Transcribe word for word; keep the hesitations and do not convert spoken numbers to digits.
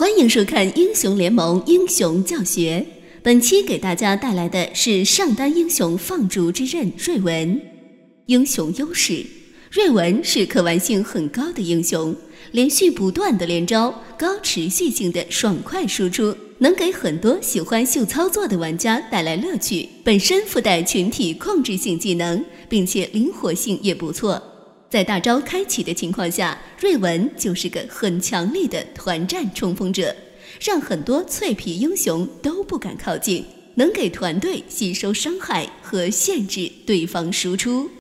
欢迎收看英雄联盟英雄教学。本期给大家带来的是上单英雄放逐之刃瑞文。英雄优势，瑞文是可玩性很高的英雄，连续不断的连招，高持续性的爽快输出，能给很多喜欢秀操作的玩家带来乐趣。本身附带群体控制性技能，并且灵活性也不错。在大招开启的情况下，瑞文就是个很强力的团战冲锋者，让很多脆皮英雄都不敢靠近，能给团队吸收伤害和限制对方输出。